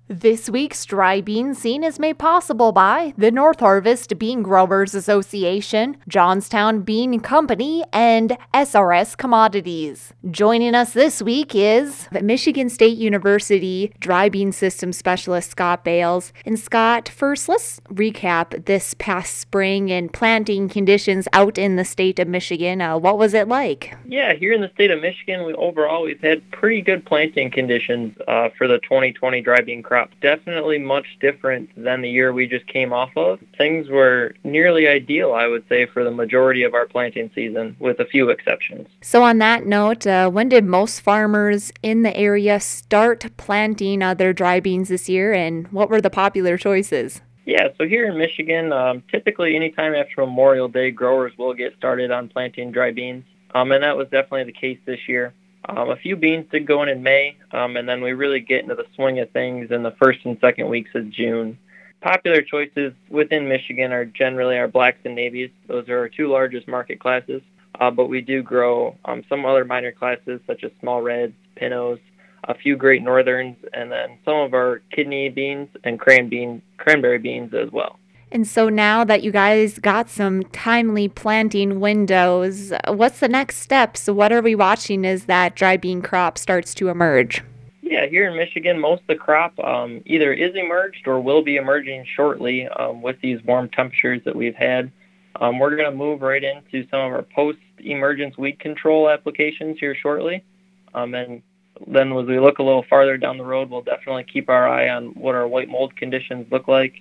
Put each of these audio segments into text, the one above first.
This week's Dry Bean Scene is made possible by the North Harvest Bean Growers Association, Johnstown Bean Company, and SRS Commodities. Joining us this week is the Michigan State University Dry Bean System Specialist Scott Bales. And Scott, first let's recap this past spring and planting conditions out in the state of Michigan. What was it like? Yeah, here in the state of Michigan, we've had pretty good planting conditions for the 2020 dry bean crop. Definitely much different than the year we just came off of. Things were nearly ideal, I would say, for the majority of our planting season, with a few exceptions. So on that note, when did most farmers in the area start planting their dry beans this year, and what were the popular choices? Yeah, so here in Michigan, typically anytime after Memorial Day, growers will get started on planting dry beans, and that was definitely the case this year. A few beans did go in May, and then we really get into the swing of things in the first and second weeks of June. Popular choices within Michigan are generally our blacks and navies. Those are our two largest market classes, but we do grow some other minor classes such as small reds, pintos, a few great northerns, and then some of our kidney beans and cranberry beans as well. And so now that you guys got some timely planting windows, what's the next steps? What are we watching as that dry bean crop starts to emerge? Yeah, here in Michigan, most of the crop either is emerged or will be emerging shortly with these warm temperatures that we've had. We're going to move right into some of our post-emergence weed control applications here shortly. And then as we look a little farther down the road, we'll definitely keep our eye on what our white mold conditions look like.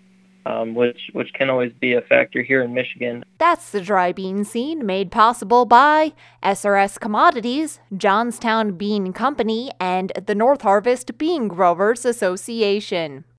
Which can always be a factor here in Michigan. That's the Dry Bean Scene, made possible by SRS Commodities, Johnstown Bean Company, and the North Harvest Bean Growers Association.